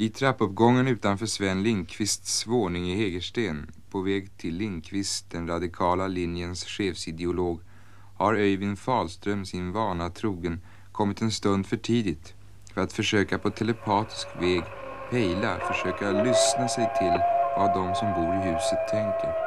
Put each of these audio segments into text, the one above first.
I trappuppgången utanför Sven Lindqvists våning i Hägersten, på väg till Lindqvist, den radikala linjens chefsideolog, har Öyvind Fahlström sin vana trogen kommit en stund för tidigt för att försöka på telepatisk väg försöka lyssna sig till vad de som bor i huset tänker.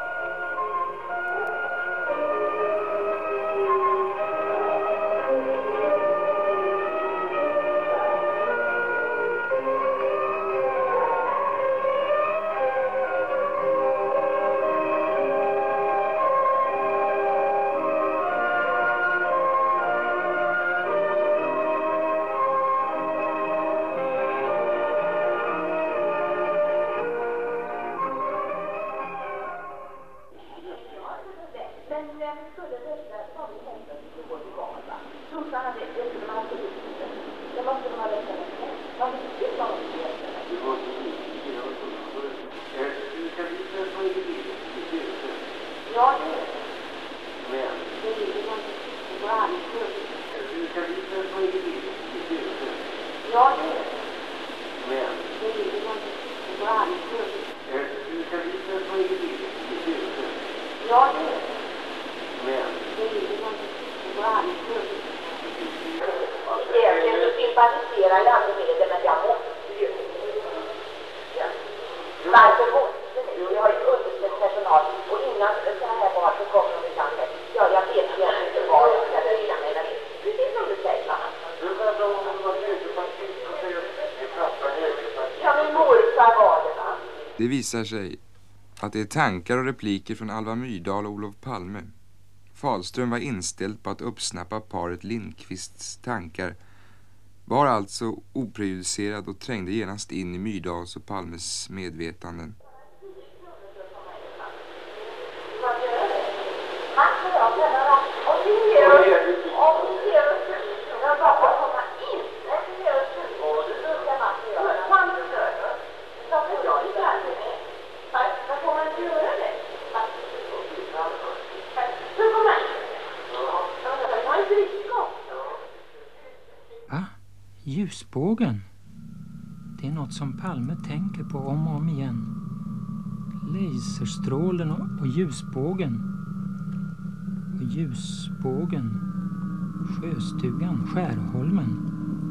Det visar sig att det är tankar och repliker från Alva Myrdal och Olof Palme. Fahlström var inställd på att uppsnappa paret Lindqvists tankar, var alltså oprejudicerad och trängde genast in i Myrdals och Palmes medvetanden. Ljusbågen. Det är något som Palme tänker på om och om igen. Laserstrålen och ljusbågen. Och ljusbågen. Sjöstugan, Skärholmen.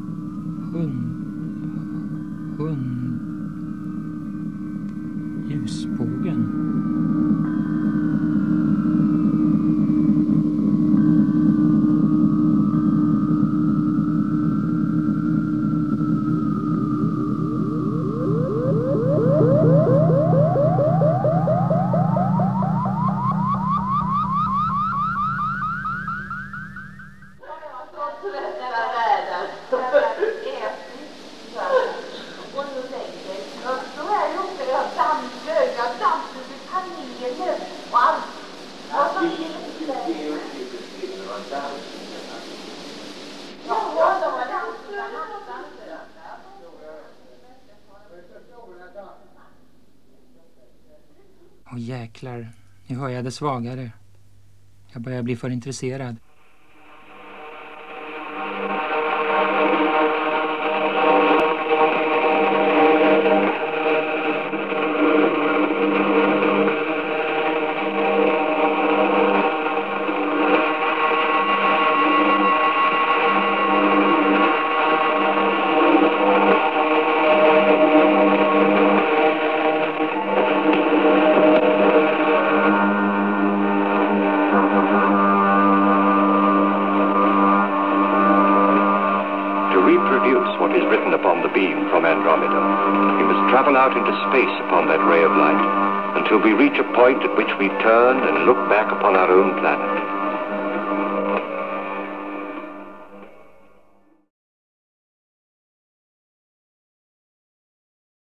Ljusbågen. Åh jäklar, nu hör jag det svagare. Jag börjar bli för intresserad. What is written upon the beam from Andromeda. We must travel out into space upon that ray of light until we reach a point at which we turn and look back upon our own planet.